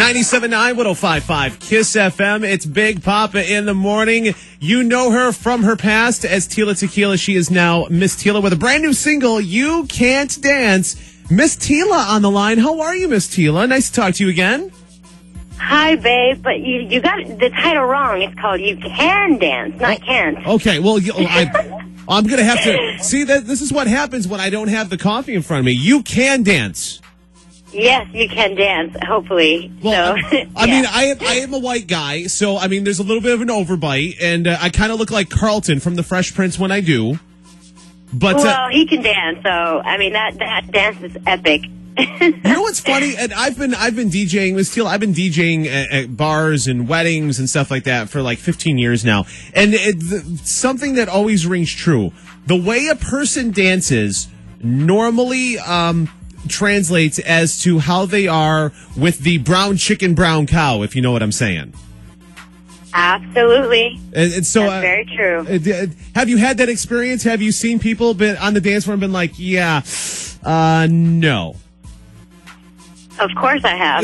97.9, 105.5 Kiss FM. It's Big Papa in the morning. You know her from her past as Tila Tequila. She is now Miss Tila with a brand new single, You Can't Dance. Miss Tila on the line. How are you, Miss Tila? Nice to talk to you again. Hi, babe, but you got the title wrong. It's called You Can Dance, not Can't. Okay, well, I'm going to have to see that. This is what happens when I don't have the coffee in front of me. You can dance. Yes, you can dance, hopefully. Well, so, I mean, I am a white guy, so, I mean, there's a little bit of an overbite, and I kind of look like Carlton from The Fresh Prince when I do. But well, he can dance, so, I mean, that dance is epic. You know what's funny? And I've been DJing, Miss Teal. I've been DJing at bars and weddings and stuff like that for like 15 years now. And something that always rings true: the way a person dances normally translates as to how they are with the brown chicken, brown cow. If you know what I'm saying. Absolutely. And so, that's very true. Have you had that experience? Have you seen people been on the dance floor and been like, yeah, no? Of course I have.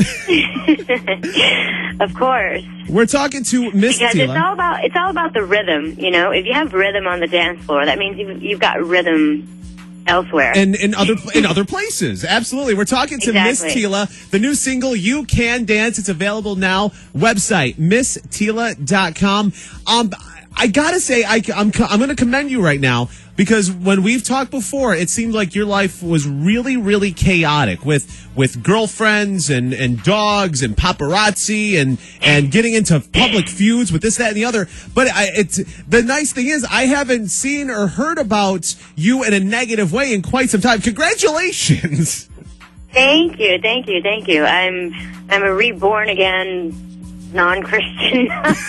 Of course. We're talking to Miss Tila. Because it's all about the rhythm, you know. If you have rhythm on the dance floor, that means you've got rhythm elsewhere. And in other places. Absolutely. We're talking to Miss Tila. The new single, You Can Dance. It's available now. Website, misstila.com. I gotta say, I'm going to commend you right now, because when we've talked before, it seemed like your life was really, really chaotic with girlfriends and dogs and paparazzi and getting into public feuds with this, that, and the other. But the nice thing is, I haven't seen or heard about you in a negative way in quite some time. Congratulations. Thank you. I'm a reborn again non-Christian.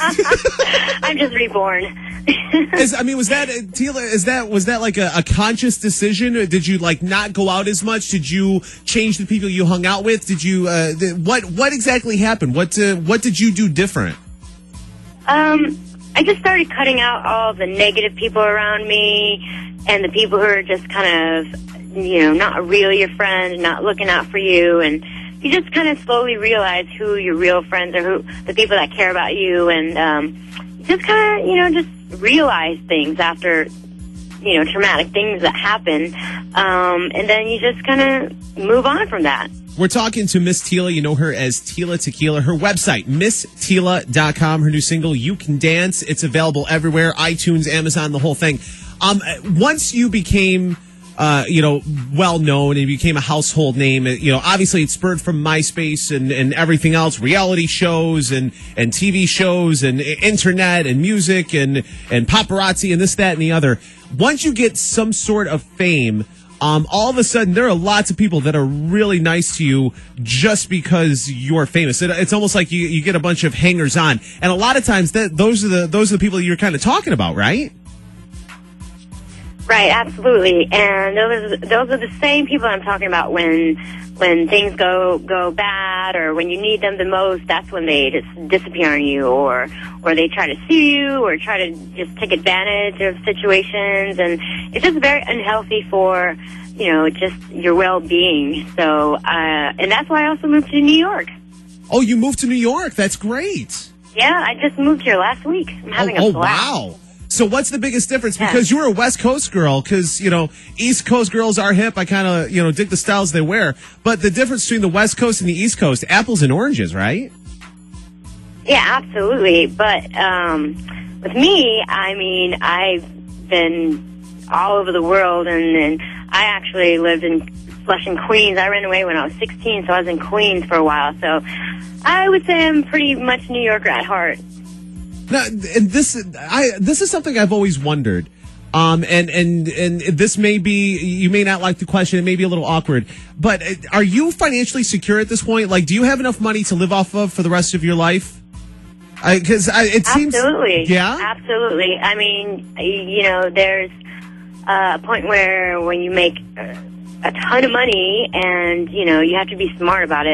I'm just reborn. Was that, Tila, was that like a conscious decision? Or did you like not go out as much? Did you change the people you hung out with? Did you, what exactly happened? What did you do different? I just started cutting out all the negative people around me and the people who are just kind of, not really your friend, not looking out for you, and you just kind of slowly realize who your real friends are, who the people that care about you, and just kind of, just realize things after, traumatic things that happen, and then you just kind of move on from that. We're talking to Miss Tila. You know her as Tila Tequila. Her website, misstila.com. Her new single, You Can Dance. It's available everywhere, iTunes, Amazon, the whole thing. Once you became well known and became a household name, obviously it spurred from MySpace and everything else, reality shows and TV shows and internet and music and paparazzi and this, that, and the other. Once you get some sort of fame, all of a sudden there are lots of people that are really nice to you just because you're famous. It's almost like you get a bunch of hangers on, and a lot of times those are the people you're kind of talking about, right? Right, absolutely. And those are the same people I'm talking about when things go bad, or when you need them the most. That's when they just disappear on you, or they try to sue you, or try to just take advantage of situations. And it's just very unhealthy for, just your well-being. So, and that's why I also moved to New York. Oh, you moved to New York. That's great. Yeah, I just moved here last week. I'm having a blast. Wow. So what's the biggest difference? Because you're a West Coast girl, because, East Coast girls are hip. I kind of, dig the styles they wear. But the difference between the West Coast and the East Coast, apples and oranges, right? Yeah, absolutely. But with me, I mean, I've been all over the world, and I actually lived in Flushing, Queens. I ran away when I was 16, so I was in Queens for a while. So I would say I'm pretty much New Yorker at heart. Now, and this is something I've always wondered, and this may be, you may not like the question, it may be a little awkward, but are you financially secure at this point? Like, do you have enough money to live off of for the rest of your life? Because it seems, absolutely, yeah, absolutely. I mean, there's a point where when you make a ton of money, and you have to be smart about it.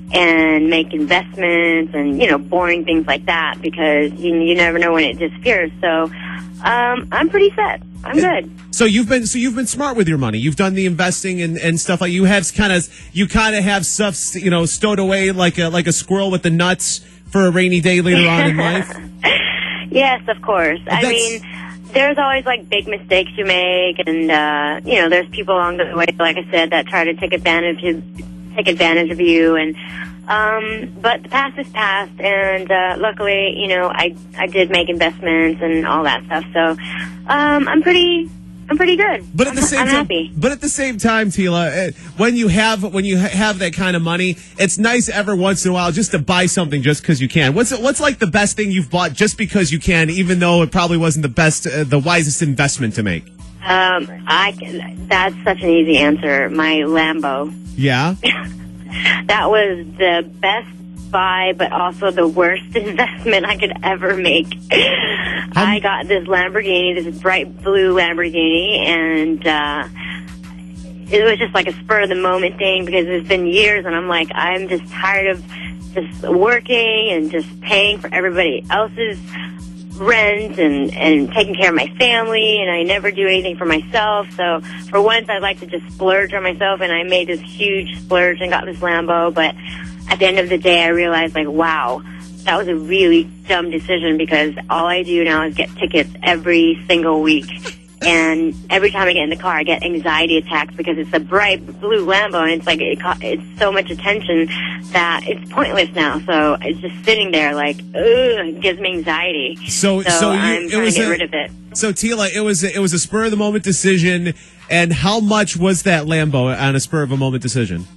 and make investments and, boring things like that because you never know when it disappears. So I'm pretty set. I'm good. So you've been smart with your money. You've done the investing and stuff like you have kind of have stuff stowed away like a squirrel with the nuts for a rainy day later on in life. Yes, of course. I mean, there's always like big mistakes you make, and there's people along the way, like I said, that try to take advantage of you. And but the past is past, and luckily, I did make investments and all that stuff. So I'm pretty good. But at the same I'm time, happy. But at the same time, Tila, when you have that kind of money, it's nice every once in a while just to buy something just because you can. What's like the best thing you've bought just because you can, even though it probably wasn't the wisest investment to make? That's such an easy answer. My Lambo. Yeah. That was the best buy, but also the worst investment I could ever make. I got this Lamborghini, this bright blue Lamborghini, and it was just like a spur of the moment thing because it's been years, and I'm like, I'm just tired of just working and just paying for everybody else's rent and taking care of my family, and I never do anything for myself. So for once, I'd like to just splurge on myself, and I made this huge splurge and got this Lambo. But at the end of the day, I realized, like, wow, that was a really dumb decision because all I do now is get tickets every single week. And every time I get in the car, I get anxiety attacks because it's a bright blue Lambo, and it's like it's so much attention that it's pointless now. So it's just sitting there like, ugh, it gives me anxiety. So I'm trying to get rid of it. So Tila, it was a spur of the moment decision. And how much was that Lambo on a spur of a moment decision?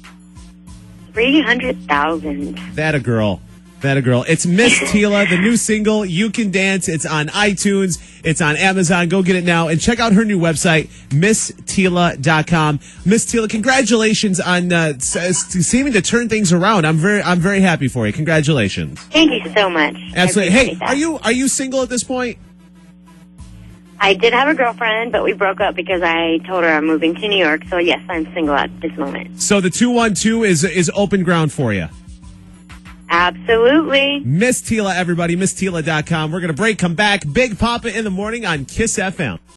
$300,000. That a girl. It's Miss Tila, the new single, You Can Dance. It's on iTunes. It's on Amazon. Go get it now. And check out her new website, misstila.com. Miss Tila, congratulations on seeming to turn things around. I'm very happy for you. Congratulations. Thank you so much. Absolutely. Hey, are you single at this point? I did have a girlfriend, but we broke up because I told her I'm moving to New York. So, yes, I'm single at this moment. So the 212 is open ground for you. Absolutely. Miss Tila, everybody. MissTila.com. We're going to break, come back. Big Papa in the morning on Kiss FM.